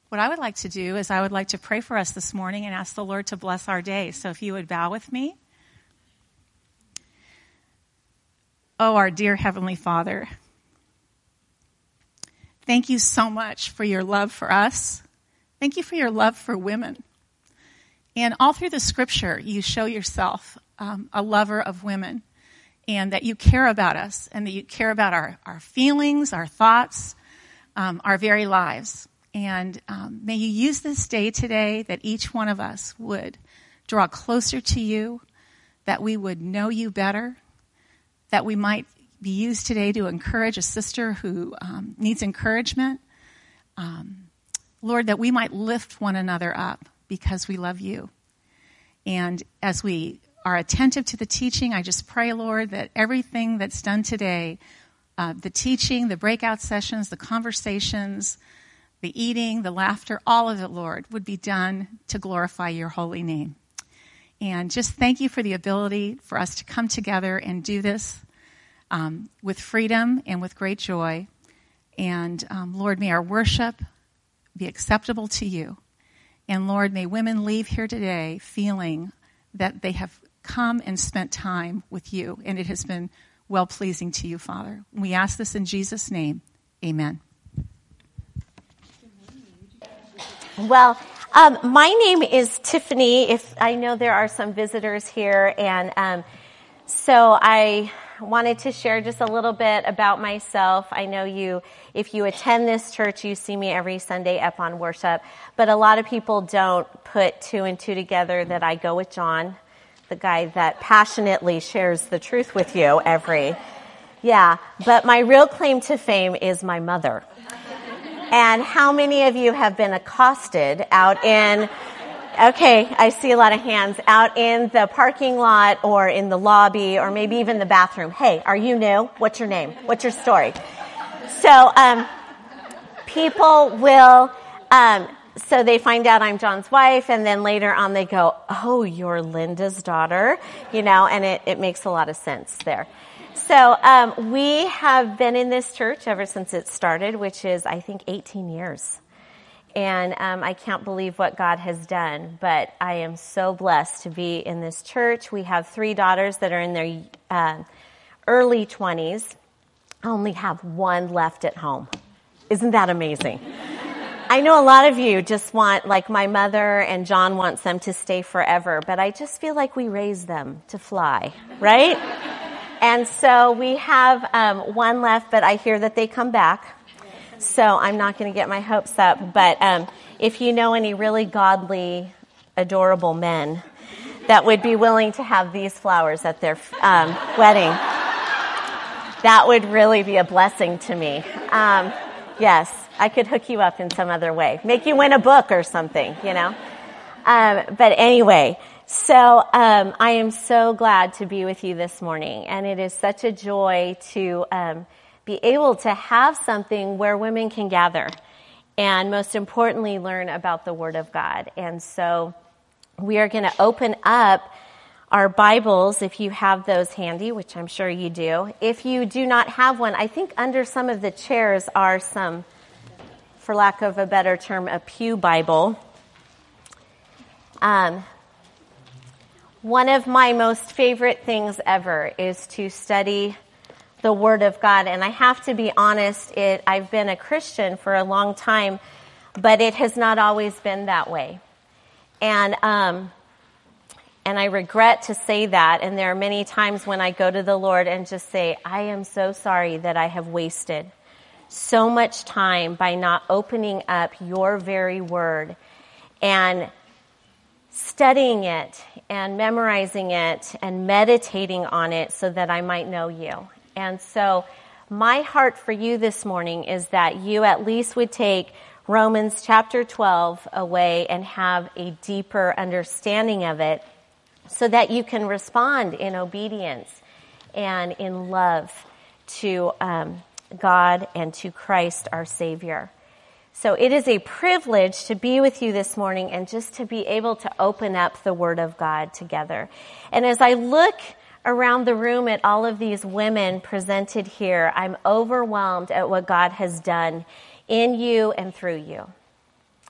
what I would like to do is I would like to pray for us this morning and ask the Lord to bless our day. So if you would bow with me. Oh, our dear Heavenly Father, thank you so much for your love for us. Thank you for your love for women. And all through the scripture, you show yourself a lover of women, and that you care about us, and that you care about our feelings, our thoughts, our very lives. And may you use this day today that each one of us would draw closer to you, that we would know you better, that we might be used today to encourage a sister who needs encouragement. Lord, that we might lift one another up because we love you. And as we are attentive to the teaching, I just pray, Lord, that everything that's done today, the teaching, the breakout sessions, the conversations, the eating, the laughter, all of it, Lord, would be done to glorify your holy name. And just thank you for the ability for us to come together and do this with freedom and with great joy. And Lord, may our worship be acceptable to you. And Lord, may women leave here today feeling that they have come and spent time with you, and it has been well-pleasing to you, Father. We ask this in Jesus' name. Amen. Well, my name is Tiffany. If I know there are some visitors here, and so I wanted to share just a little bit about myself. I know if you attend this church, you see me every Sunday up on worship, but a lot of people don't put two and two together that I go with John, the guy that passionately shares the truth with you but my real claim to fame is my mother. And how many of you have been accosted out in, okay, I see a lot of hands, out in the parking lot or in the lobby or maybe even the bathroom? Hey, are you new? What's your name? What's your story? So people will, so they find out I'm John's wife, and then later on they go, oh, you're Linda's daughter, and it makes a lot of sense there. So we have been in this church ever since it started, which is, I think, 18 years. And I can't believe what God has done, but I am so blessed to be in this church. We have 3 daughters that are in their early 20s. I only have one left at home. Isn't that amazing? I know a lot of you just want, like my mother and John wants them to stay forever, but I just feel like we raise them to fly, right? And so we have one left, but I hear that they come back. So I'm not going to get my hopes up. But if you know any really godly, adorable men that would be willing to have these flowers at their wedding, that would really be a blessing to me. Yes, I could hook you up in some other way. Make you win a book or something, But anyway, so I am so glad to be with you this morning. And it is such a joy to be able to have something where women can gather and most importantly learn about the Word of God. And so we are going to open up our Bibles, if you have those handy, which I'm sure you do. If you do not have one, I think under some of the chairs are some, for lack of a better term, a pew Bible. One of my most favorite things ever is to study the Word of God. And I have to be honest, I've been a Christian for a long time, but it has not always been that way. And I regret to say that. And there are many times when I go to the Lord and just say, I am so sorry that I have wasted so much time by not opening up your very Word and studying it and memorizing it and meditating on it so that I might know you. And so my heart for you this morning is that you at least would take Romans chapter 12 away and have a deeper understanding of it so that you can respond in obedience and in love to God and to Christ our Savior. So it is a privilege to be with you this morning and just to be able to open up the Word of God together. And as I look around the room at all of these women presented here, I'm overwhelmed at what God has done in you and through you.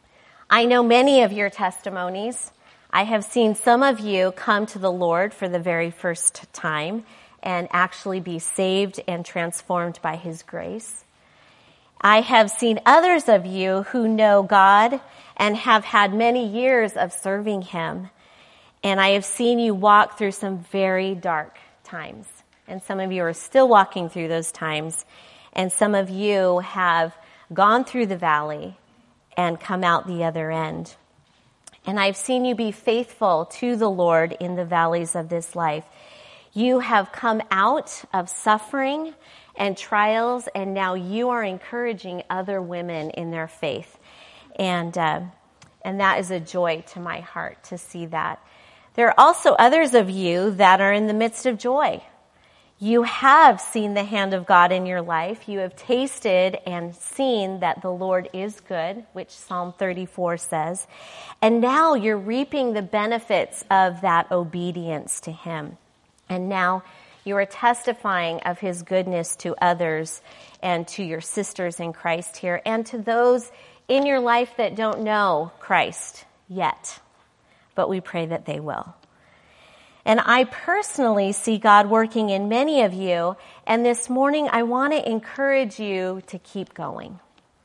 I know many of your testimonies. I have seen some of you come to the Lord for the very first time and actually be saved and transformed by His grace. I have seen others of you who know God and have had many years of serving Him. And I have seen you walk through some very dark times. And some of you are still walking through those times. And some of you have gone through the valley and come out the other end. And I've seen you be faithful to the Lord in the valleys of this life. You have come out of suffering and trials, and now you are encouraging other women in their faith. And that is a joy to my heart to see that. There are also others of you that are in the midst of joy. You have seen the hand of God in your life. You have tasted and seen that the Lord is good, which Psalm 34 says. And now you're reaping the benefits of that obedience to Him. And now you are testifying of His goodness to others and to your sisters in Christ here and to those in your life that don't know Christ yet. But we pray that they will. And I personally see God working in many of you. And this morning, I want to encourage you to keep going,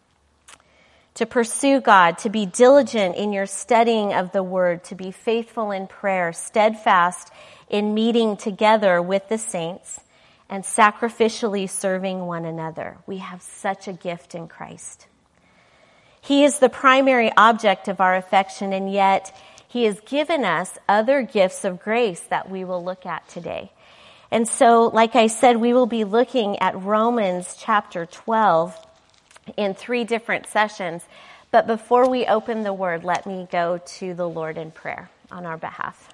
to pursue God, to be diligent in your studying of the Word, to be faithful in prayer, steadfast in meeting together with the saints, and sacrificially serving one another. We have such a gift in Christ. He is the primary object of our affection, and yet He has given us other gifts of grace that we will look at today. And so, like I said, we will be looking at Romans chapter 12 in 3 different sessions. But before we open the Word, let me go to the Lord in prayer on our behalf.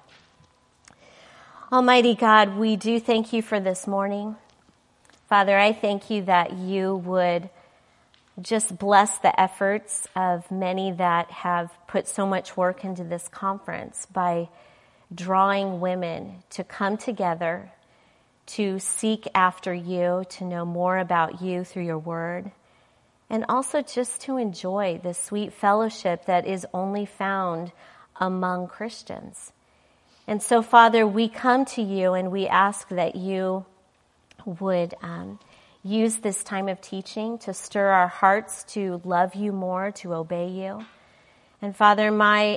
Almighty God, we do thank You for this morning. Father, I thank You that You would just bless the efforts of many that have put so much work into this conference by drawing women to come together, to seek after You, to know more about You through Your Word, and also just to enjoy the sweet fellowship that is only found among Christians. And so, Father, we come to You and we ask that You would use this time of teaching to stir our hearts to love You more, to obey You. And Father, my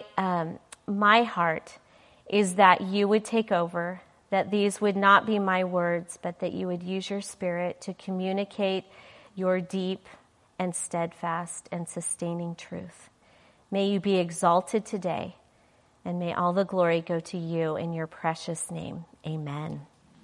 heart is that You would take over, that these would not be my words, but that You would use Your Spirit to communicate Your deep and steadfast and sustaining truth. May You be exalted today, and may all the glory go to You in Your precious name. Amen.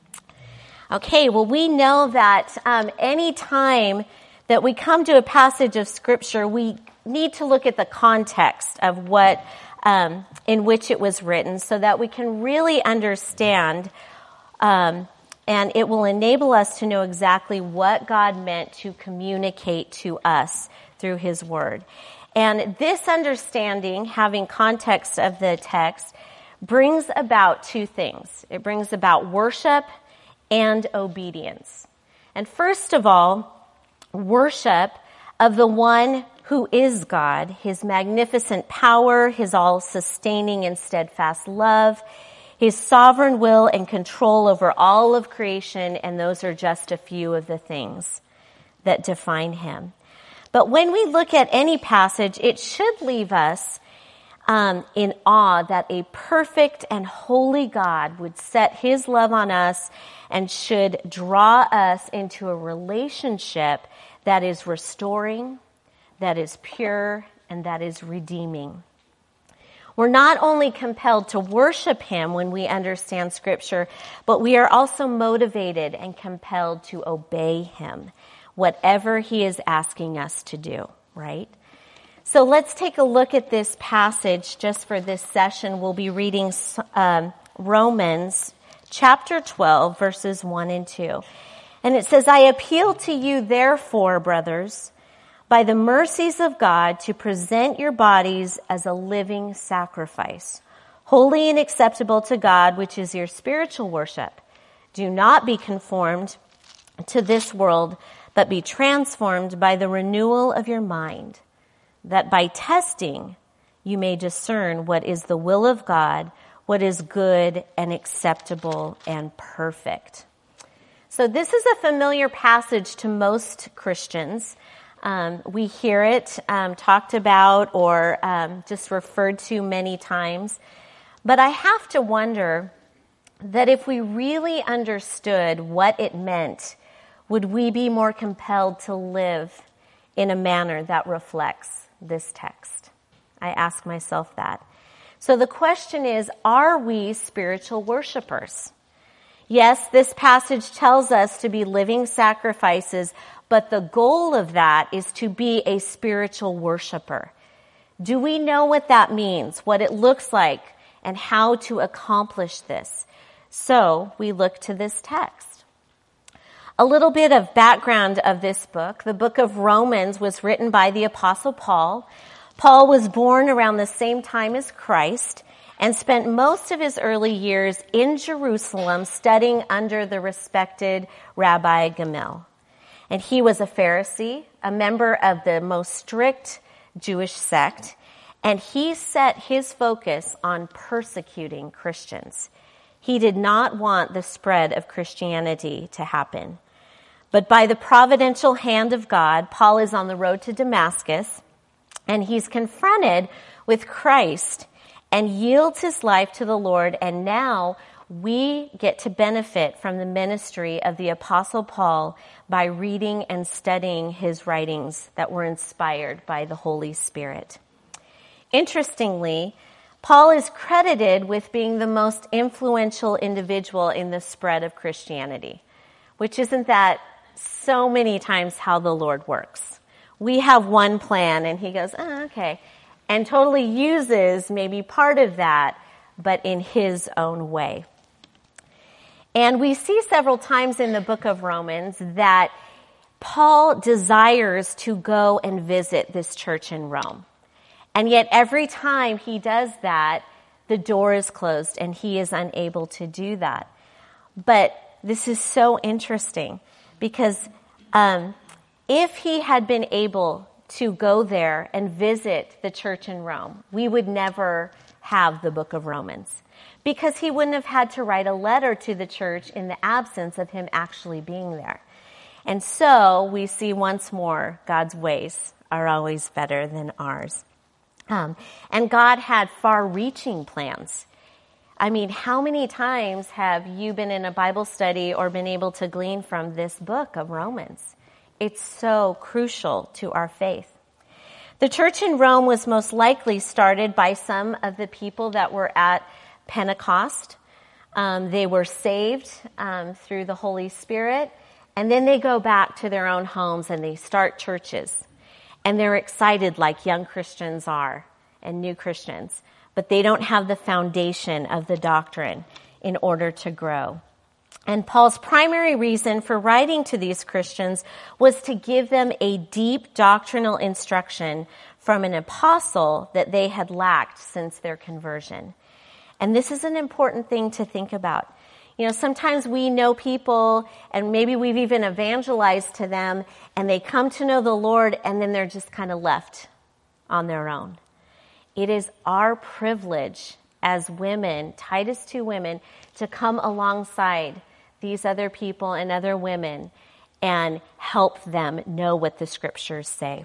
Okay, well, we know that any time that we come to a passage of Scripture, we need to look at the context of what in which it was written so that we can really understand, and it will enable us to know exactly what God meant to communicate to us through His Word. And this understanding, having context of the text, brings about 2 things. It brings about worship and obedience. And first of all, worship of the one who is God, His magnificent power, His all-sustaining and steadfast love, His sovereign will and control over all of creation, and those are just a few of the things that define Him. But when we look at any passage, it should leave us in awe that a perfect and holy God would set His love on us and should draw us into a relationship that is restoring, that is pure, and that is redeeming. We're not only compelled to worship Him when we understand Scripture, but we are also motivated and compelled to obey Him, whatever He is asking us to do, right? So let's take a look at this passage just for this session. We'll be reading Romans chapter 12, verses 1 and 2. And it says, I appeal to you, therefore, brothers, by the mercies of God, to present your bodies as a living sacrifice, holy and acceptable to God, which is your spiritual worship. Do not be conformed to this world, but be transformed by the renewal of your mind, that by testing you may discern what is the will of God, what is good and acceptable and perfect. So this is a familiar passage to most Christians. We hear it talked about or just referred to many times. But I have to wonder that if we really understood what it meant, would we be more compelled to live in a manner that reflects this text? I ask myself that. So the question is, are we spiritual worshipers? Yes, this passage tells us to be living sacrifices, but the goal of that is to be a spiritual worshiper. Do we know what that means, what it looks like, and how to accomplish this? So we look to this text. A little bit of background of this book. The book of Romans was written by the Apostle Paul. Paul was born around the same time as Christ and spent most of his early years in Jerusalem studying under the respected Rabbi Gamaliel. And he was a Pharisee, a member of the most strict Jewish sect, and he set his focus on persecuting Christians. He did not want the spread of Christianity to happen. But by the providential hand of God, Paul is on the road to Damascus, and he's confronted with Christ and yields his life to the Lord, and now we get to benefit from the ministry of the Apostle Paul by reading and studying his writings that were inspired by the Holy Spirit. Interestingly, Paul is credited with being the most influential individual in the spread of Christianity, which isn't that so many times how the Lord works. We have one plan, and he goes, okay, and totally uses maybe part of that, but in his own way. And we see several times in the book of Romans that Paul desires to go and visit this church in Rome. And yet every time he does that, the door is closed and he is unable to do that. But this is so interesting because if he had been able to go there and visit the church in Rome, we would never have the book of Romans, because he wouldn't have had to write a letter to the church in the absence of him actually being there. And so we see once more God's ways are always better than ours. And God had far-reaching plans. I mean, how many times have you been in a Bible study or been able to glean from this book of Romans? It's so crucial to our faith. The church in Rome was most likely started by some of the people that were at Pentecost. They were saved through the Holy Spirit, and then they go back to their own homes and they start churches. And they're excited like young Christians are and new Christians, but they don't have the foundation of the doctrine in order to grow. And Paul's primary reason for writing to these Christians was to give them a deep doctrinal instruction from an apostle that they had lacked since their conversion. And this is an important thing to think about. You know, sometimes we know people and maybe we've even evangelized to them and they come to know the Lord and then they're just kind of left on their own. It is our privilege as women, Titus 2 women, to come alongside these other people and other women and help them know what the scriptures say.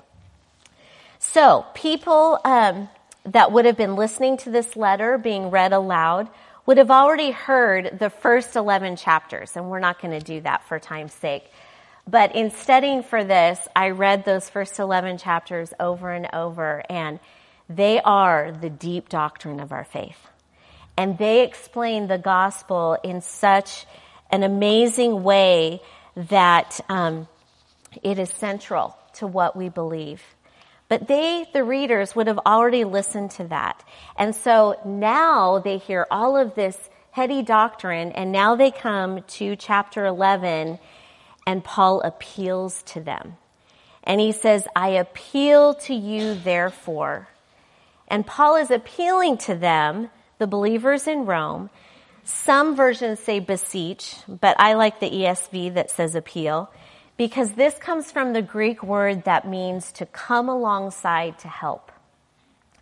So people that would have been listening to this letter being read aloud would have already heard the first 11 chapters, and we're not going to do that for time's sake. But in studying for this, I read those first 11 chapters over and over, and they are the deep doctrine of our faith. And they explain the gospel in such an amazing way that it is central to what we believe. But the readers, would have already listened to that. And so now they hear all of this heady doctrine, and now they come to chapter 11, and Paul appeals to them. And he says, I appeal to you, therefore. And Paul is appealing to them, the believers in Rome. Some versions say beseech, but I like the ESV that says appeal, because this comes from the Greek word that means to come alongside to help.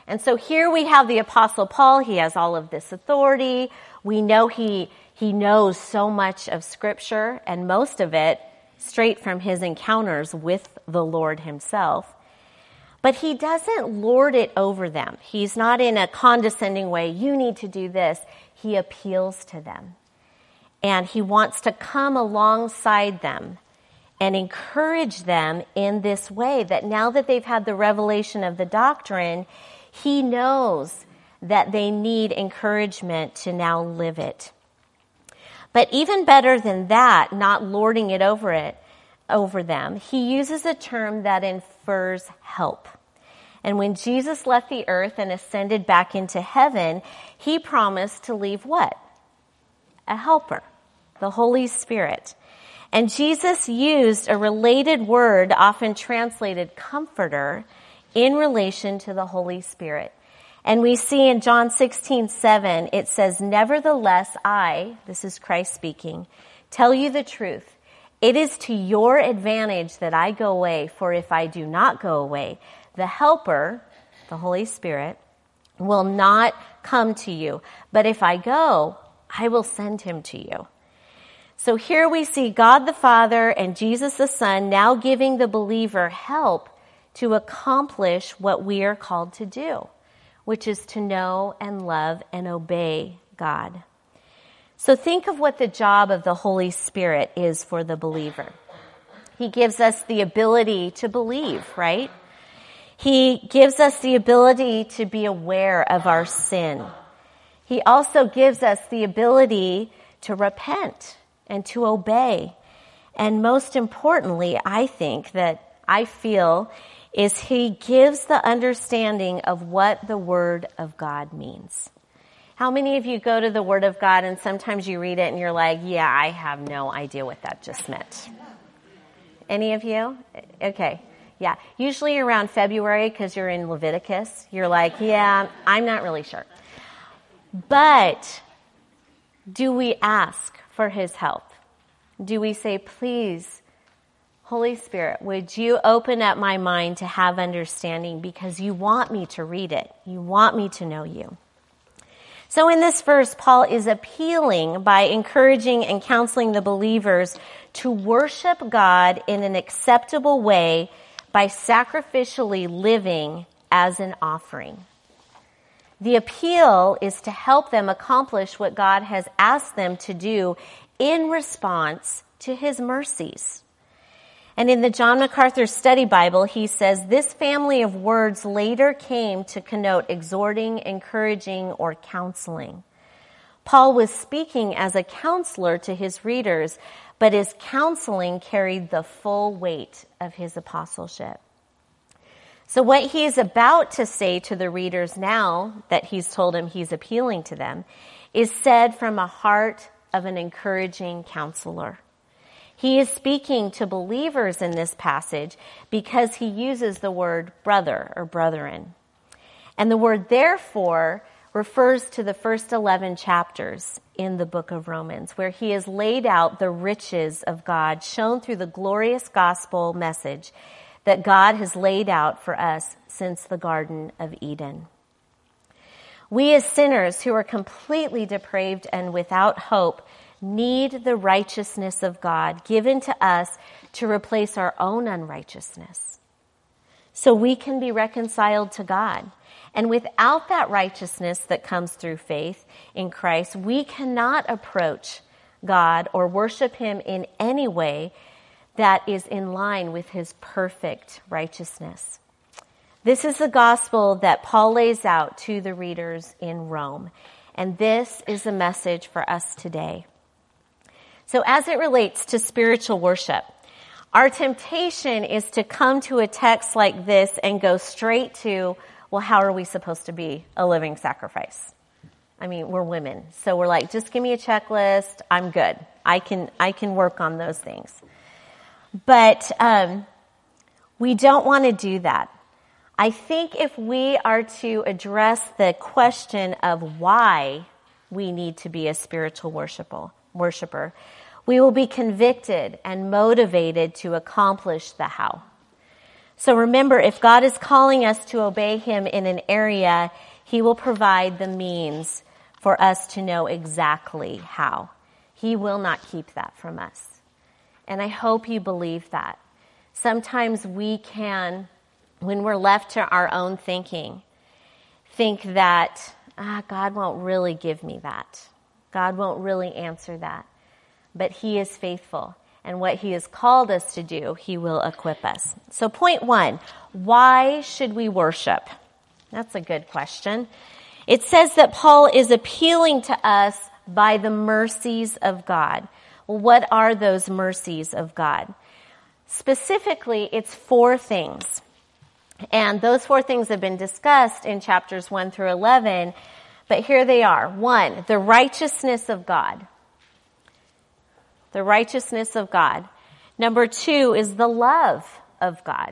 And so here we have the Apostle Paul. He has all of this authority. We know he knows so much of Scripture, and most of it straight from his encounters with the Lord himself. But he doesn't lord it over them. He's not in a condescending way, you need to do this. He appeals to them. And he wants to come alongside them and encourage them in this way, that now that they've had the revelation of the doctrine, he knows that they need encouragement to now live it. But even better than that, not lording it over them, he uses a term that infers help. And when Jesus left the earth and ascended back into heaven, he promised to leave what? A helper, the Holy Spirit. And Jesus used a related word, often translated comforter, in relation to the Holy Spirit. And we see in John 16:7, it says, "Nevertheless, I," this is Christ speaking, "tell you the truth. It is to your advantage that I go away, for if I do not go away, the Helper, the Holy Spirit, will not come to you. But if I go, I will send him to you." So here we see God the Father and Jesus the Son now giving the believer help to accomplish what we are called to do, which is to know and love and obey God. So think of what the job of the Holy Spirit is for the believer. He gives us the ability to believe, right? He gives us the ability to be aware of our sin. He also gives us the ability to repent and to obey. And most importantly, I feel, is he gives the understanding of what the Word of God means. How many of you go to the Word of God and sometimes you read it and you're like, yeah, I have no idea what that just meant? Any of you? Okay. Yeah. Usually around February, because you're in Leviticus, you're like, yeah, I'm not really sure. But do we ask for his help? Do we say, please, Holy Spirit, would you open up my mind to have understanding, because you want me to read it. You want me to know you. So in this verse, Paul is appealing by encouraging and counseling the believers to worship God in an acceptable way by sacrificially living as an offering. The appeal is to help them accomplish what God has asked them to do in response to his mercies. And in the John MacArthur Study Bible, he says, this family of words later came to connote exhorting, encouraging, or counseling. Paul was speaking as a counselor to his readers, but his counseling carried the full weight of his apostleship. So what he is about to say to the readers now that he's told him he's appealing to them is said from a heart of an encouraging counselor. He is speaking to believers in this passage because he uses the word brother or brethren. And the word therefore refers to the first 11 chapters in the book of Romans, where he has laid out the riches of God shown through the glorious gospel message that God has laid out for us since the Garden of Eden. We as sinners who are completely depraved and without hope need the righteousness of God given to us to replace our own unrighteousness, so we can be reconciled to God. And without that righteousness that comes through faith in Christ, we cannot approach God or worship him in any way that is in line with his perfect righteousness. This is the gospel that Paul lays out to the readers in Rome. And this is a message for us today. So as it relates to spiritual worship, our temptation is to come to a text like this and go straight to, well, how are we supposed to be a living sacrifice? I mean, we're women. So we're like, just give me a checklist. I'm good. I can work on those things. But we don't want to do that. I think if we are to address the question of why we need to be a spiritual worshiper, we will be convicted and motivated to accomplish the how. So remember, if God is calling us to obey him in an area, he will provide the means for us to know exactly how. He will not keep that from us. And I hope you believe that. Sometimes we can, when we're left to our own thinking, think that, God won't really give me that. God won't really answer that. But he is faithful. And what he has called us to do, he will equip us. So point 1, why should we worship? That's a good question. It says that Paul is appealing to us by the mercies of God. Well, what are those mercies of God? Specifically, it's 4 things. And those 4 things have been discussed in chapters 1 through 11, but here they are. 1, the righteousness of God. The righteousness of God. Number 2 is the love of God.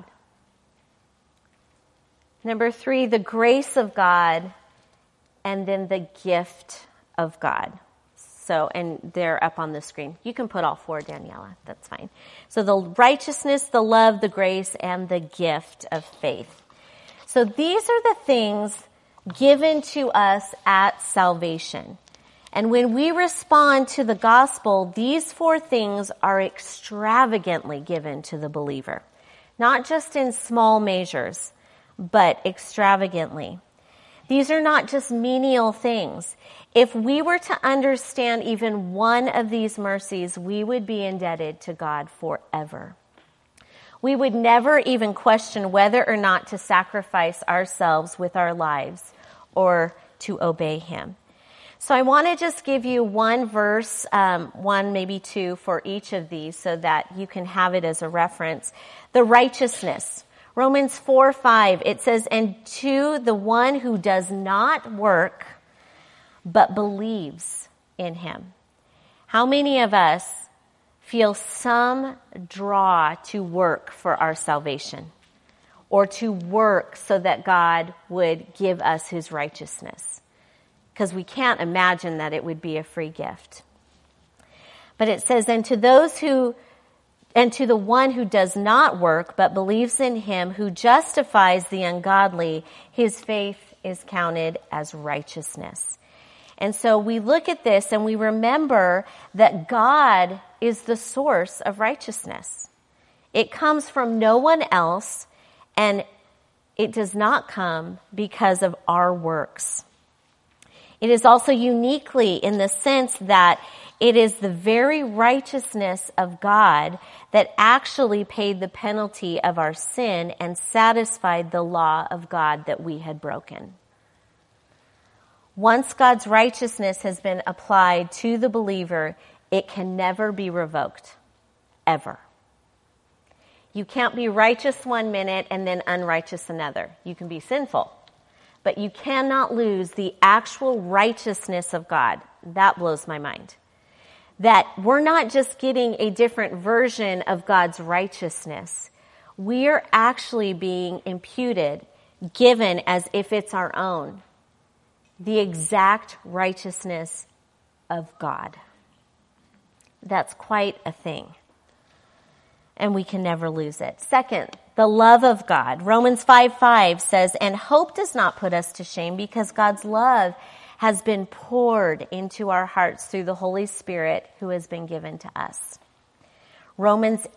Number 3, the grace of God, and then the gift of God. So, and they're up on the screen. You can put all 4, Daniela. That's fine. So the righteousness, the love, the grace, and the gift of faith. So these are the things given to us at salvation. And when we respond to the gospel, these 4 things are extravagantly given to the believer. Not just in small measures, but extravagantly. These are not just menial things. If we were to understand even one of these mercies, we would be indebted to God forever. We would never even question whether or not to sacrifice ourselves with our lives or to obey him. So I want to just give you one verse, 1, maybe 2 for each of these so that you can have it as a reference. The righteousness. Romans 4:5, it says, and to the one who does not work, but believes in him. How many of us feel some draw to work for our salvation or to work so that God would give us his righteousness? Because we can't imagine that it would be a free gift. But it says, and to the one who does not work, but believes in him who justifies the ungodly, his faith is counted as righteousness. And so we look at this and we remember that God is the source of righteousness. It comes from no one else, and it does not come because of our works. It is also uniquely in the sense that it is the very righteousness of God that actually paid the penalty of our sin and satisfied the law of God that we had broken. Once God's righteousness has been applied to the believer, it can never be revoked, ever. You can't be righteous one minute and then unrighteous another. You can be sinful, but you cannot lose the actual righteousness of God. That blows my mind. That we're not just getting a different version of God's righteousness. We are actually being imputed, given as if it's our own, the exact righteousness of God. That's quite a thing. And we can never lose it. Second, the love of God. Romans 5:5 says, and hope does not put us to shame because God's love has been poured into our hearts through the Holy Spirit who has been given to us. Romans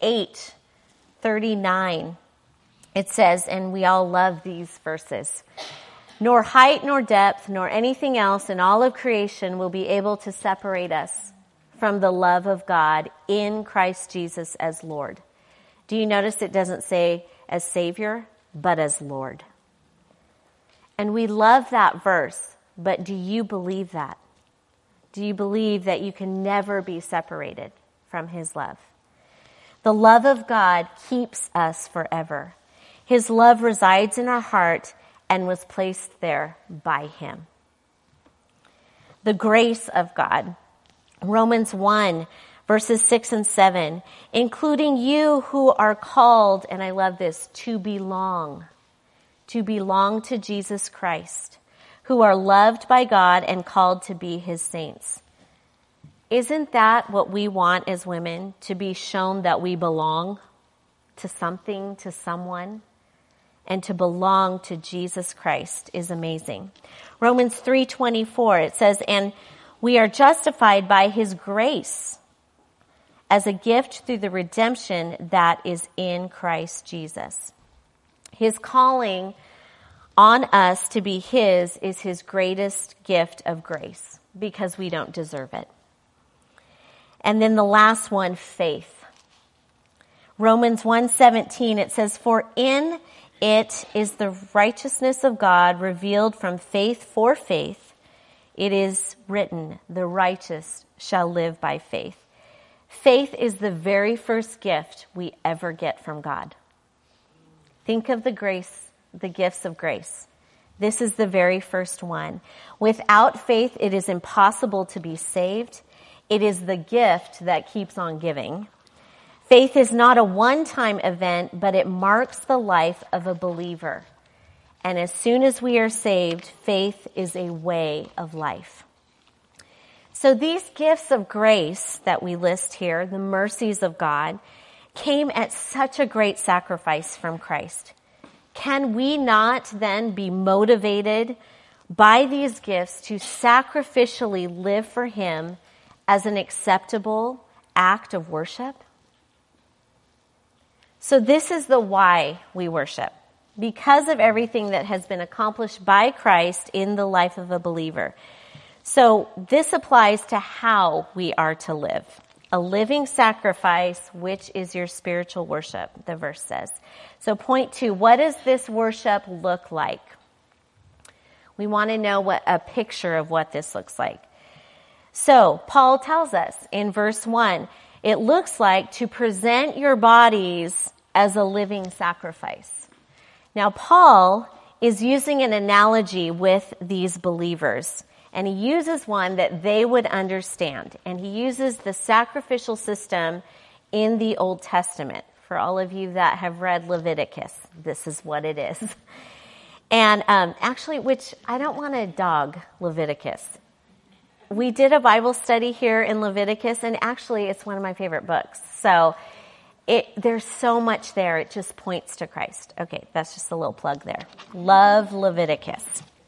8:39, it says, and we all love these verses, nor height nor depth nor anything else in all of creation will be able to separate us from the love of God in Christ Jesus as Lord. Do you notice it doesn't say as Savior, but as Lord? And we love that verse. But do you believe that? Do you believe that you can never be separated from his love? The love of God keeps us forever. His love resides in our heart and was placed there by him. The grace of God. Romans 1, verses 6 and 7, including you who are called, and I love this, to belong to Jesus Christ, who are loved by God and called to be his saints. Isn't that what we want as women? To be shown that we belong to something, to someone? and to belong to Jesus Christ is amazing. Romans 3:24, it says, and we are justified by his grace as a gift through the redemption that is in Christ Jesus. His calling on us to be his is his greatest gift of grace because we don't deserve it. And then the last one, faith. Romans 1:17, it says, for in it is the righteousness of God revealed from faith for faith. It is written, the righteous shall live by faith. Faith is the very first gift we ever get from God. Think of the gifts of grace. This is the very first one. Without faith, it is impossible to be saved. It is the gift that keeps on giving. Faith is not a one-time event, but it marks the life of a believer. And as soon as we are saved, faith is a way of life. So these gifts of grace that we list here, the mercies of God, came at such a great sacrifice from Christ. Can we not then be motivated by these gifts to sacrificially live for him as an acceptable act of worship? So this is the why we worship. Because of everything that has been accomplished by Christ in the life of a believer. So this applies to how we are to live. A living sacrifice, which is your spiritual worship, the verse says. So point 2, what does this worship look like? We want to know what a picture of what this looks like. So Paul tells us in verse 1, it looks like to present your bodies as a living sacrifice. Now, Paul is using an analogy with these believers, and he uses one that they would understand. And he uses the sacrificial system in the Old Testament. For all of you that have read Leviticus, this is what it is. And actually, which I don't want to dog Leviticus. We did a Bible study here in Leviticus, and actually it's one of my favorite books. So there's so much there, it just points to Christ. Okay, that's just a little plug there. Love Leviticus.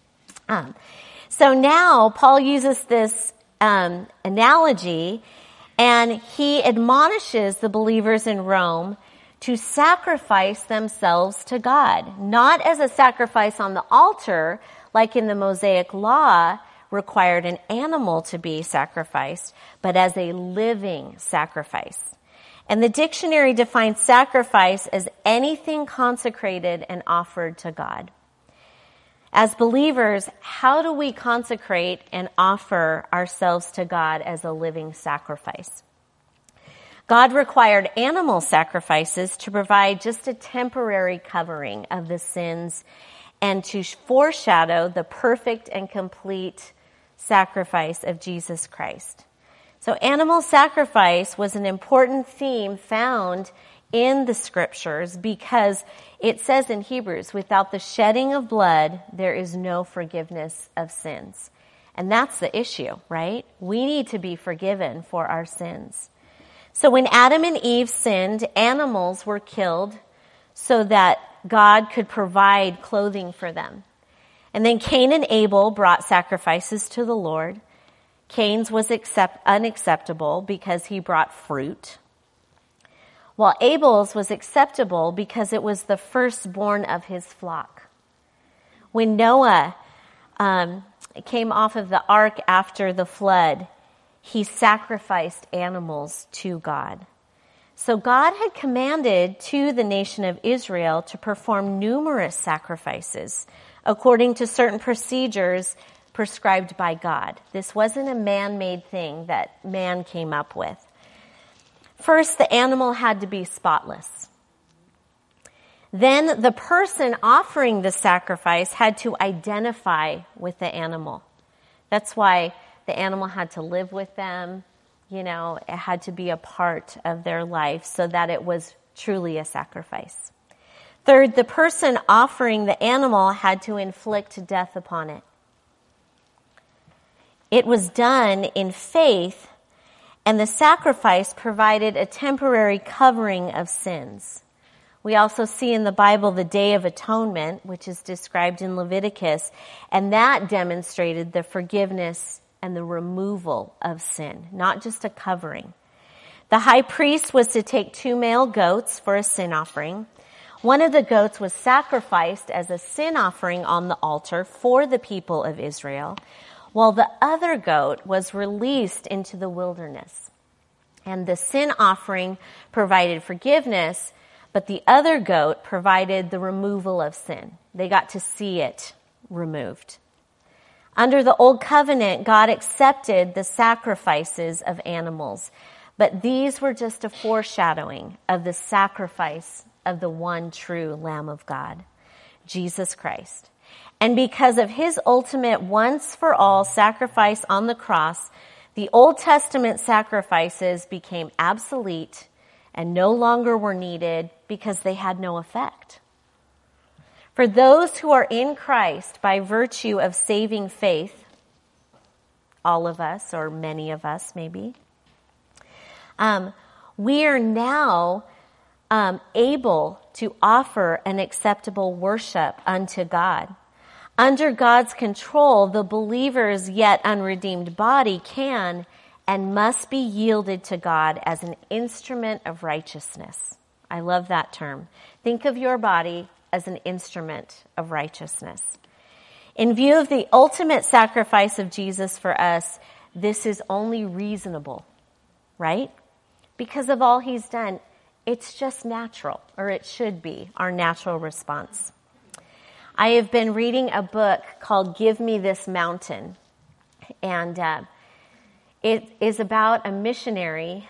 So now Paul uses this analogy, and he admonishes the believers in Rome to sacrifice themselves to God, not as a sacrifice on the altar, like in the Mosaic law, required an animal to be sacrificed, but as a living sacrifice. And the dictionary defines sacrifice as anything consecrated and offered to God. As believers, how do we consecrate and offer ourselves to God as a living sacrifice? God required animal sacrifices to provide just a temporary covering of the sins and to foreshadow the perfect and complete sacrifice of Jesus Christ. So animal sacrifice was an important theme found in the scriptures because it says in Hebrews, without the shedding of blood, there is no forgiveness of sins. And that's the issue, right? We need to be forgiven for our sins. So when Adam and Eve sinned, animals were killed so that God could provide clothing for them. And then Cain and Abel brought sacrifices to the Lord. Cain's was unacceptable because he brought fruit, while Abel's was acceptable because it was the firstborn of his flock. When Noah came off of the ark after the flood, he sacrificed animals to God. So God had commanded to the nation of Israel to perform numerous sacrifices according to certain procedures prescribed by God. This wasn't a man-made thing that man came up with. First, the animal had to be spotless. Then the person offering the sacrifice had to identify with the animal. That's why the animal had to live with them. You know, it had to be a part of their life so that it was truly a sacrifice. Third, the person offering the animal had to inflict death upon it. It was done in faith, and the sacrifice provided a temporary covering of sins. We also see in the Bible the Day of Atonement, which is described in Leviticus, and that demonstrated the forgiveness and the removal of sin, not just a covering. The high priest was to take 2 male goats for a sin offering. One of the goats was sacrificed as a sin offering on the altar for the people of Israel, while the other goat was released into the wilderness. And the sin offering provided forgiveness, but the other goat provided the removal of sin. They got to see it removed. Under the Old Covenant, God accepted the sacrifices of animals, but these were just a foreshadowing of the sacrifice of the one true Lamb of God, Jesus Christ. And because of his ultimate once-for-all sacrifice on the cross, the Old Testament sacrifices became obsolete and no longer were needed because they had no effect. For those who are in Christ by virtue of saving faith, all of us or many of us maybe, we are now able to offer an acceptable worship unto God. Under God's control, the believer's yet unredeemed body can and must be yielded to God as an instrument of righteousness. I love that term. Think of your body as an instrument of righteousness. In view of the ultimate sacrifice of Jesus for us, this is only reasonable, right? Because of all he's done, it's just natural, or it should be our natural response. I have been reading a book called Give Me This Mountain, and it is about a missionary,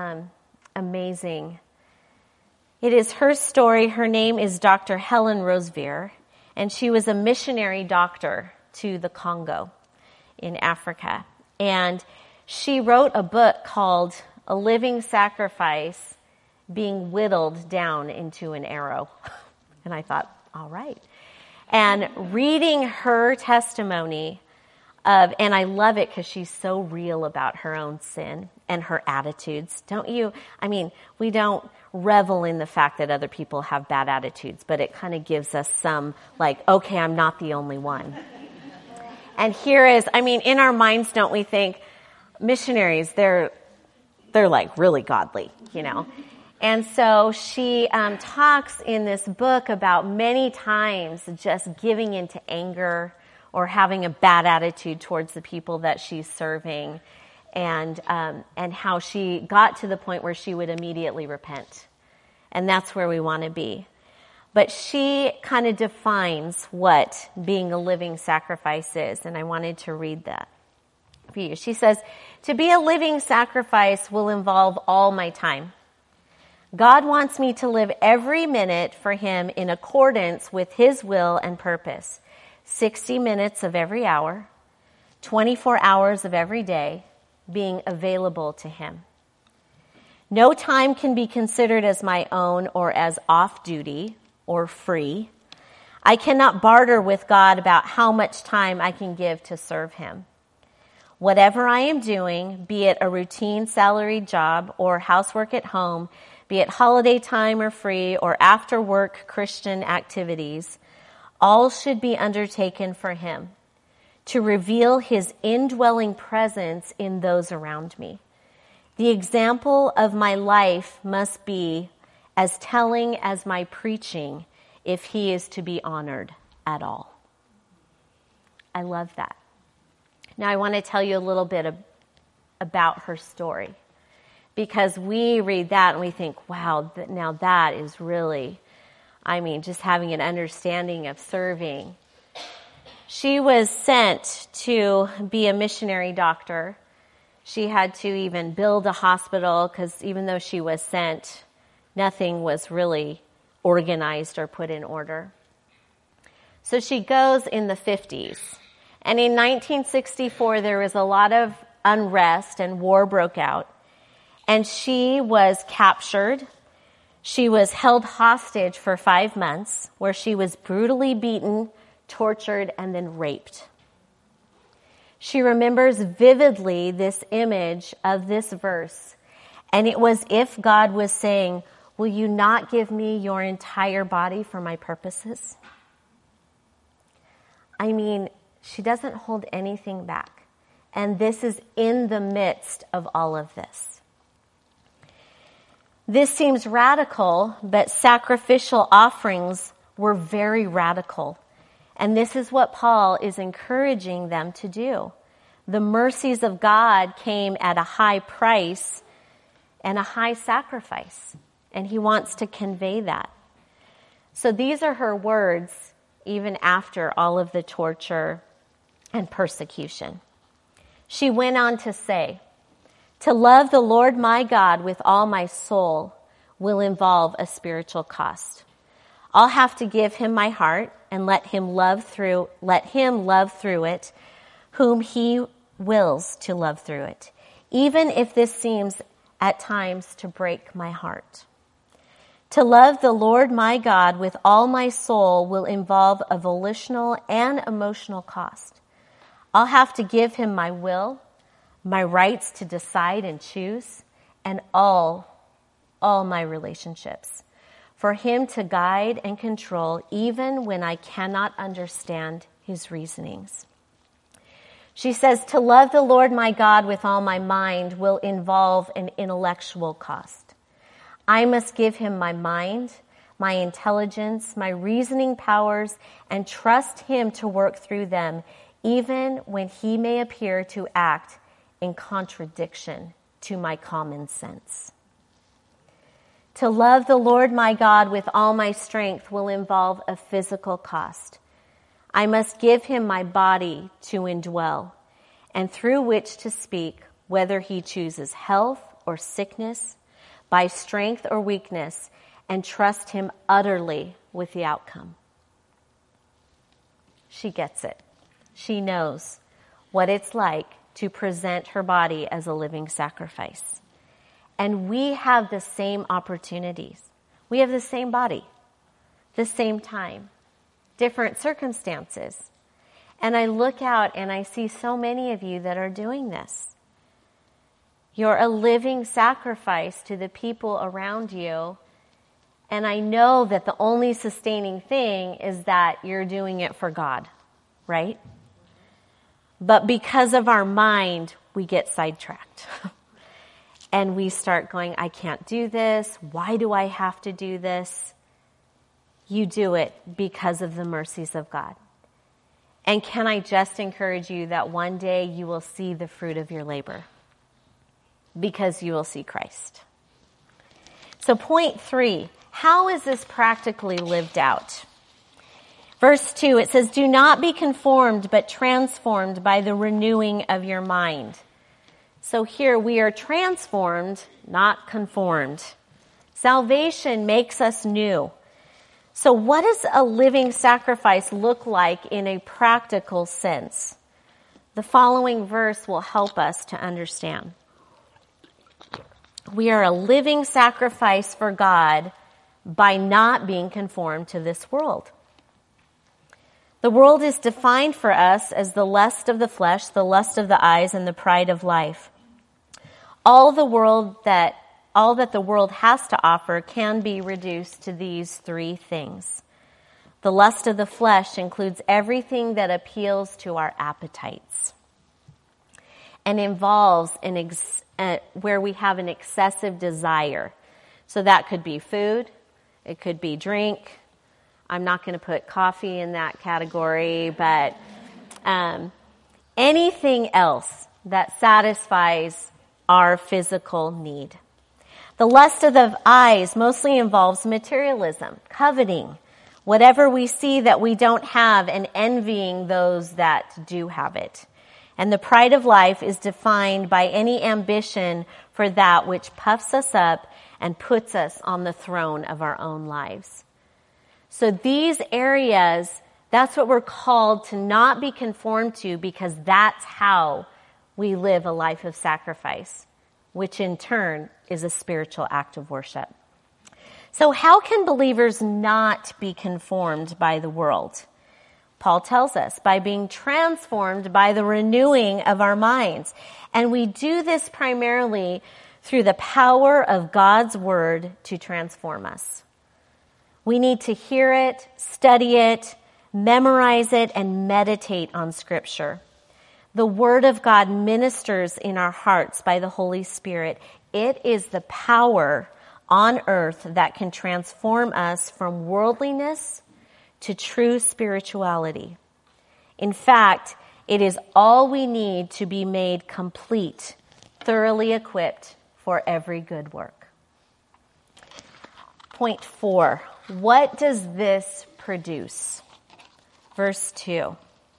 amazing. It is her story. Her name is Dr. Helen Roseveare, and she was a missionary doctor to the Congo in Africa. And she wrote a book called A Living Sacrifice Being Whittled Down into an Arrow. And I thought, all right. And reading her testimony and I love it because she's so real about her own sin and her attitudes. Don't you? I mean, we don't revel in the fact that other people have bad attitudes, but it kind of gives us some like, okay, I'm not the only one. And here is, I mean, in our minds, don't we think missionaries, they're like really godly, you know? And so she talks in this book about many times just giving into anger or having a bad attitude towards the people that she's serving, and how she got to the point where she would immediately repent. And that's where we want to be. But she kind of defines what being a living sacrifice is, and I wanted to read that for you. She says, "To be a living sacrifice will involve all my time. God wants me to live every minute for him in accordance with his will and purpose. 60 minutes of every hour, 24 hours of every day, being available to him. No time can be considered as my own or as off-duty or free. I cannot barter with God about how much time I can give to serve him. Whatever I am doing, be it a routine salaried job or housework at home, be it holiday time or free or after work Christian activities, all should be undertaken for him, to reveal his indwelling presence in those around me. The example of my life must be as telling as my preaching if he is to be honored at all." I love that. Now I want to tell you a little bit about her story, because we read that and we think, wow, now that is really, I mean, just having an understanding of serving. She was sent to be a missionary doctor. She had to even build a hospital because even though she was sent, nothing was really organized or put in order. So she goes in the 50s. And in 1964, there was a lot of unrest and war broke out. And she was captured. She was held hostage for 5 months, where she was brutally beaten, tortured, and then raped. She remembers vividly this image of this verse, and it was if God was saying, will you not give me your entire body for my purposes? I mean, she doesn't hold anything back. And this is in the midst of all of this. This seems radical, but sacrificial offerings were very radical. And this is what Paul is encouraging them to do. The mercies of God came at a high price and a high sacrifice. And he wants to convey that. So these are her words, even after all of the torture and persecution. She went on to say, to love the Lord my God with all my soul will involve a spiritual cost. I'll have to give him my heart and let him love through it, whom he wills to love through it, even if this seems at times to break my heart. To love the Lord my God with all my soul will involve a volitional and emotional cost. I'll have to give him my will, my rights to decide and choose, and all my relationships, for him to guide and control even when I cannot understand his reasonings. She says, to love the Lord my God with all my mind will involve an intellectual cost. I must give him my mind, my intelligence, my reasoning powers, and trust him to work through them, even when he may appear to act in contradiction to my common sense. To love the Lord my God with all my strength will involve a physical cost. I must give him my body to indwell, and through which to speak, whether he chooses health or sickness, by strength or weakness, and trust him utterly with the outcome. She gets it. She knows what it's like to present her body as a living sacrifice. And we have the same opportunities. We have the same body, the same time, different circumstances. And I look out and I see so many of you that are doing this. You're a living sacrifice to the people around you. And I know that the only sustaining thing is that you're doing it for God, right? But because of our mind, we get sidetracked. And we start going, I can't do this. Why do I have to do this? You do it because of the mercies of God. And can I just encourage you that one day you will see the fruit of your labor? Because you will see Christ. So point 3, how is this practically lived out? Verse 2, it says, do not be conformed, but transformed by the renewing of your mind. So here we are transformed, not conformed. Salvation makes us new. So what does a living sacrifice look like in a practical sense? The following verse will help us to understand. We are a living sacrifice for God by not being conformed to this world. The world is defined for us as the lust of the flesh, the lust of the eyes, and the pride of life. All that the world has to offer can be reduced to these 3 things. The lust of the flesh includes everything that appeals to our appetites and involves where we have an excessive desire. So that could be food, it could be drink. I'm not going to put coffee in that category, but anything else that satisfies our physical need. The lust of the eyes mostly involves materialism, coveting, whatever we see that we don't have, and envying those that do have it. And the pride of life is defined by any ambition for that which puffs us up and puts us on the throne of our own lives. So these areas, that's what we're called to not be conformed to, because that's how we live a life of sacrifice, which in turn is a spiritual act of worship. So how can believers not be conformed by the world? Paul tells us, by being transformed by the renewing of our minds. And we do this primarily through the power of God's word to transform us. We need to hear it, study it, memorize it, and meditate on Scripture. The Word of God ministers in our hearts by the Holy Spirit. It is the power on earth that can transform us from worldliness to true spirituality. In fact, it is all we need to be made complete, thoroughly equipped for every good work. Point 4. What does this produce? Verse 2.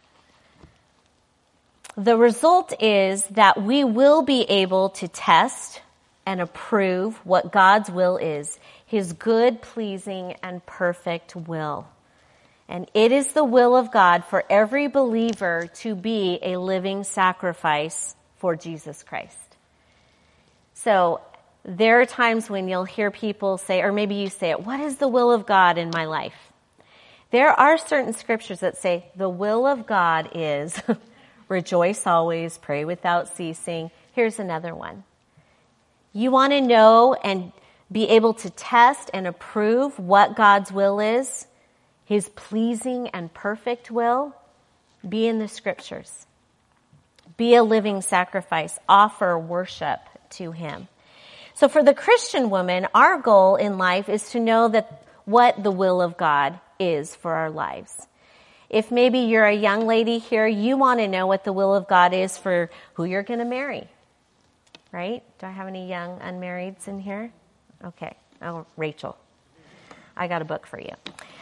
The result is that we will be able to test and approve what God's will is, His good, pleasing, and perfect will. And it is the will of God for every believer to be a living sacrifice for Jesus Christ. So there are times when you'll hear people say, or maybe you say it, what is the will of God in my life? There are certain scriptures that say the will of God is rejoice always, pray without ceasing. Here's another one. You want to know and be able to test and approve what God's will is, His pleasing and perfect will? Be in the scriptures. Be a living sacrifice. Offer worship to Him. So for the Christian woman, our goal in life is to know that what the will of God is for our lives. If maybe you're a young lady here, you want to know what the will of God is for who you're going to marry, right? Do I have any young unmarrieds in here? Okay. Oh, Rachel, I got a book for you.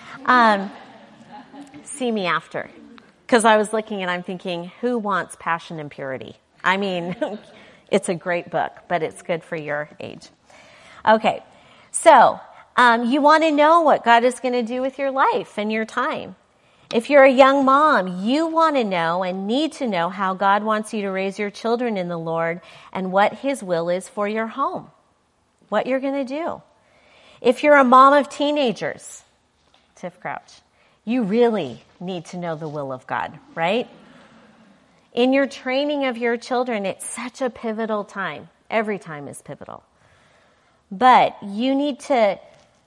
See me after. Because I was looking and I'm thinking, who wants Passion and Purity? I mean, it's a great book, but it's good for your age. Okay. So, you want to know what God is going to do with your life and your time. If you're a young mom, you want to know and need to know how God wants you to raise your children in the Lord and what His will is for your home, what you're going to do. If you're a mom of teenagers, Tiff Crouch, you really need to know the will of God, right? In your training of your children, it's such a pivotal time. Every time is pivotal. But you need to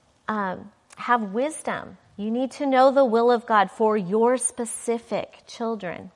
have wisdom. You need to know the will of God for your specific children.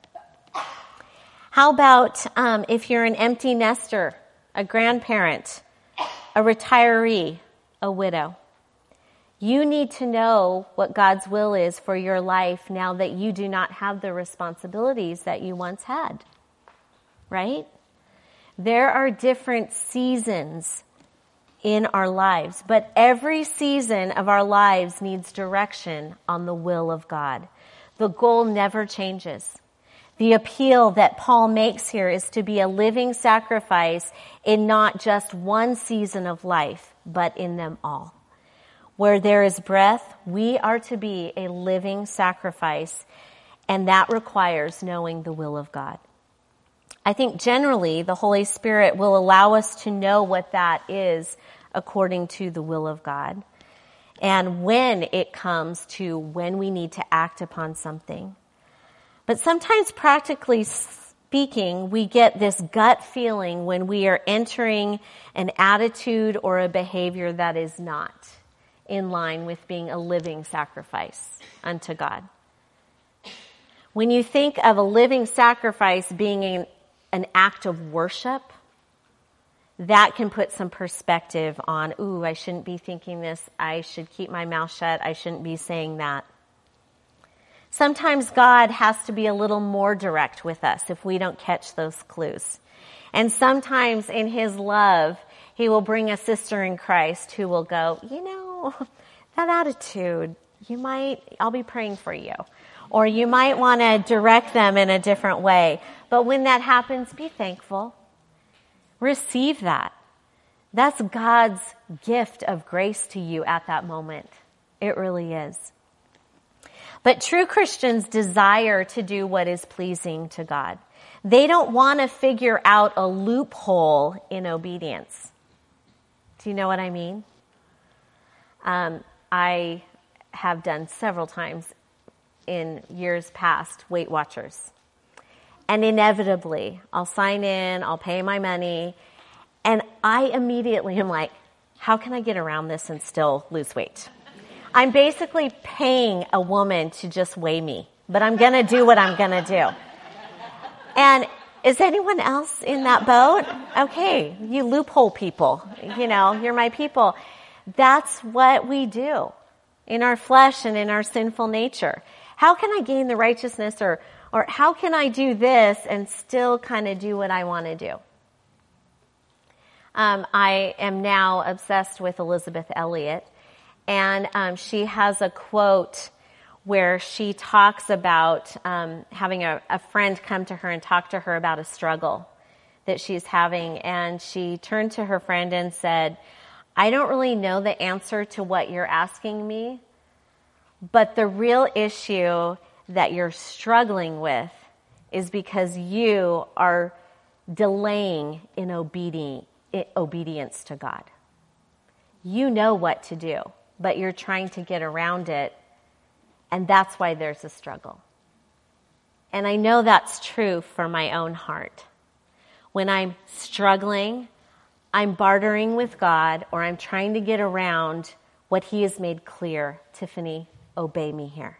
How about if you're an empty nester, a grandparent, a retiree, a widow? You need to know what God's will is for your life now that you do not have the responsibilities that you once had, right? There are different seasons in our lives, but every season of our lives needs direction on the will of God. The goal never changes. The appeal that Paul makes here is to be a living sacrifice in not just one season of life, but in them all. Where there is breath, we are to be a living sacrifice, and that requires knowing the will of God. I think generally the Holy Spirit will allow us to know what that is according to the will of God. And when it comes to when we need to act upon something. But sometimes, practically speaking, we get this gut feeling when we are entering an attitude or a behavior that is not in line with being a living sacrifice unto God. When you think of a living sacrifice being an act of worship, that can put some perspective on, I shouldn't be thinking this. I should keep my mouth shut. I shouldn't be saying that. Sometimes God has to be a little more direct with us if we don't catch those clues. And sometimes in His love, He will bring a sister in Christ who will go, that attitude, I'll be praying for you. Or you might want to direct them in a different way. But when that happens, be thankful. Receive that. That's God's gift of grace to you at that moment. It really is. But true Christians desire to do what is pleasing to God. They don't want to figure out a loophole in obedience. Do you know what I mean? I have done several times in years past Weight Watchers. And inevitably, I'll sign in, I'll pay my money, And I immediately am like, how can I get around this and still lose weight? I'm basically paying a woman to just weigh me, but I'm going to do what I'm going to do. And is anyone else in that boat? Okay, you loophole people, you're my people. That's what we do in our flesh and in our sinful nature. How can I gain the righteousness or how can I do this and still kind of do what I want to do? I am now obsessed with Elizabeth Elliot, and she has a quote where she talks about having a friend come to her and talk to her about a struggle that she's having. And she turned to her friend and said, I don't really know the answer to what you're asking me, but the real issue that you're struggling with is because you are delaying in obedience to God. You know what to do, but you're trying to get around it. And that's why there's a struggle. And I know that's true for my own heart. When I'm struggling, I'm bartering with God, or I'm trying to get around what He has made clear. Tiffany, obey me here.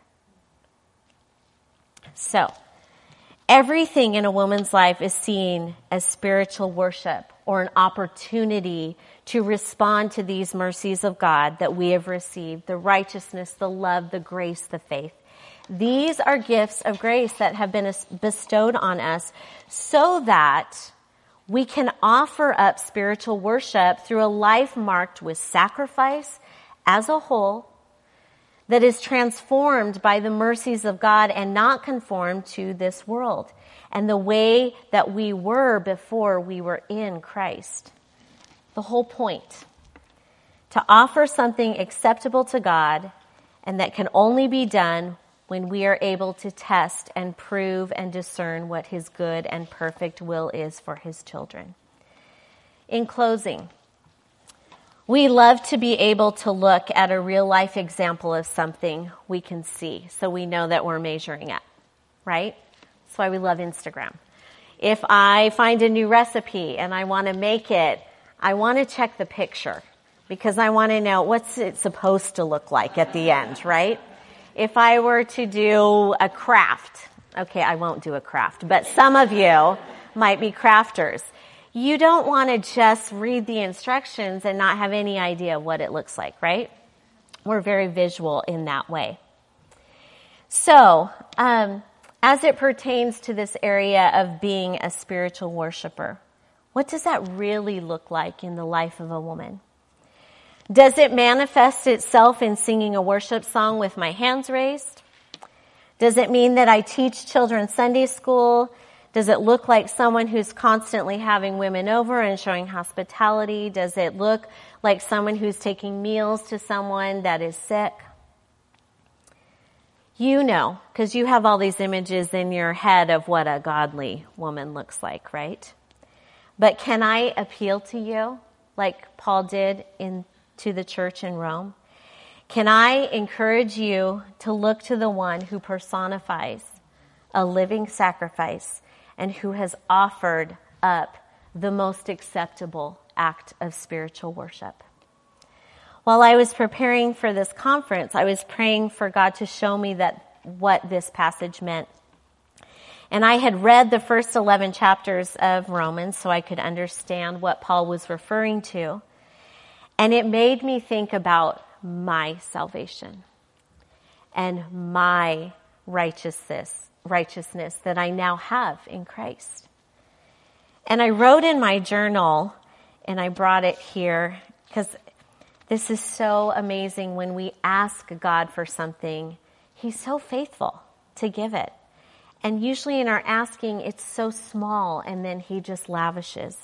So, everything in a woman's life is seen as spiritual worship or an opportunity to respond to these mercies of God that we have received, the righteousness, the love, the grace, the faith. These are gifts of grace that have been bestowed on us so that we can offer up spiritual worship through a life marked with sacrifice as a whole that is transformed by the mercies of God and not conformed to this world and the way that we were before we were in Christ. The whole point, to offer something acceptable to God and that can only be done when we are able to test and prove and discern what His good and perfect will is for His children. In closing, we love to be able to look at a real life example of something we can see so we know that we're measuring it, right? That's why we love Instagram. If I find a new recipe and I want to make it, I want to check the picture because I want to know what's it supposed to look like at the end, right? If I were to do a craft, okay, I won't do a craft, but some of you might be crafters. You don't want to just read the instructions and not have any idea what it looks like, right? We're very visual in that way. So, as it pertains to this area of being a spiritual worshiper, what does that really look like in the life of a woman? Does it manifest itself in singing a worship song with my hands raised? Does it mean that I teach children Sunday school? Does it look like someone who's constantly having women over and showing hospitality? Does it look like someone who's taking meals to someone that is sick? You know, because you have all these images in your head of what a godly woman looks like, right? But can I appeal to you like Paul did to the church in Rome? Can I encourage you to look to the one who personifies a living sacrifice and who has offered up the most acceptable act of spiritual worship? While I was preparing for this conference, I was praying for God to show me what this passage meant. And I had read the first 11 chapters of Romans so I could understand what Paul was referring to. And it made me think about my salvation and my righteousness that I now have in Christ. And I wrote in my journal, and I brought it here, because this is so amazing. When we ask God for something, He's so faithful to give it. And usually in our asking, it's so small, and then He just lavishes.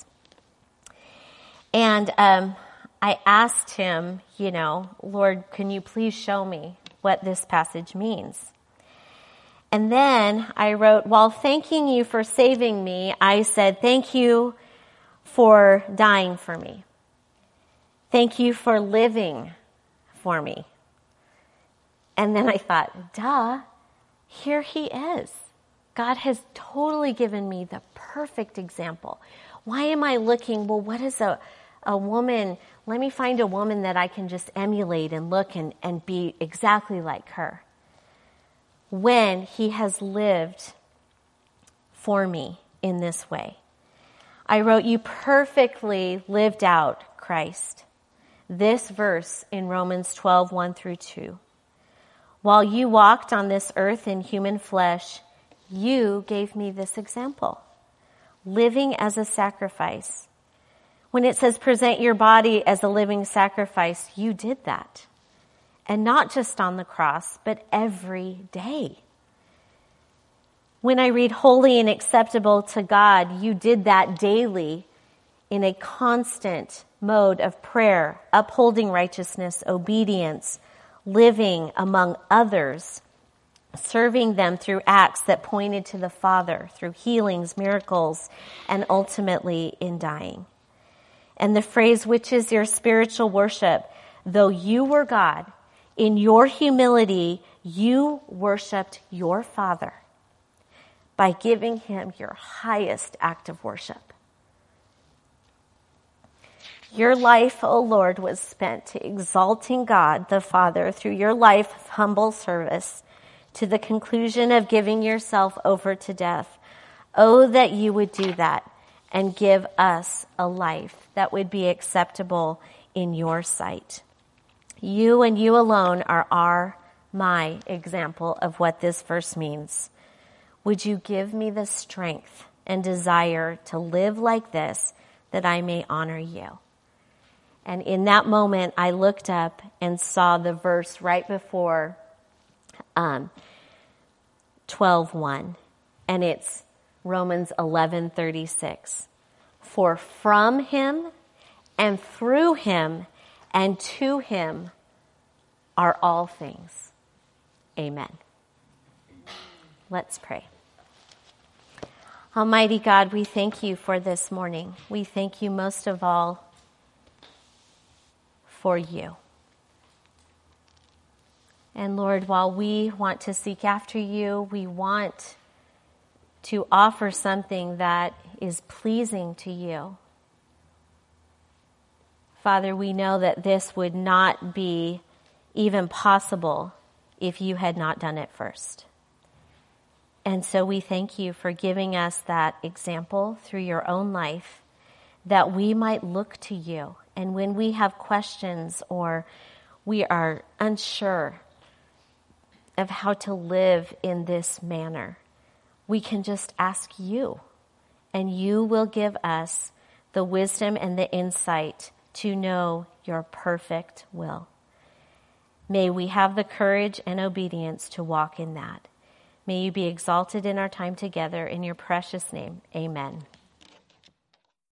And I asked Him, Lord, can you please show me what this passage means? And then I wrote, while thanking you for saving me, I said, thank you for dying for me. Thank you for living for me. And then I thought, duh, here He is. God has totally given me the perfect example. Why am I looking, well, what is a woman? Let me find a woman that I can just emulate and look and be exactly like her. When he has lived for me in this way. I wrote, you perfectly lived out Christ. This verse in Romans 12, 1 through 2. While you walked on this earth in human flesh, you gave me this example, living as a sacrifice. When it says present your body as a living sacrifice, you did that. And not just on the cross, but every day. When I read holy and acceptable to God, you did that daily in a constant mode of prayer, upholding righteousness, obedience, living among others, serving them through acts that pointed to the Father, through healings, miracles, and ultimately in dying. And the phrase, which is your spiritual worship, though you were God, in your humility, you worshiped your Father by giving him your highest act of worship. Your life, O Lord, was spent exalting God the Father through your life of humble service to the conclusion of giving yourself over to death. Oh, that you would do that and give us a life that would be acceptable in your sight. You and you alone are my example of what this verse means. Would you give me the strength and desire to live like this, that I may honor you? And in that moment, I looked up and saw the verse right before 12:1, and it's Romans 11:36. For from him and through him and to him are all things. Amen. Let's pray. Almighty God, we thank you for this morning. We thank you most of all for you. And Lord, while we want to seek after you, we want to offer something that is pleasing to you. Father, we know that this would not be even possible if you had not done it first. And so we thank you for giving us that example through your own life, that we might look to you. And when we have questions or we are unsure of how to live in this manner, we can just ask you, and you will give us the wisdom and the insight to know your perfect will. May we have the courage and obedience to walk in that. May you be exalted in our time together. In your precious name, amen.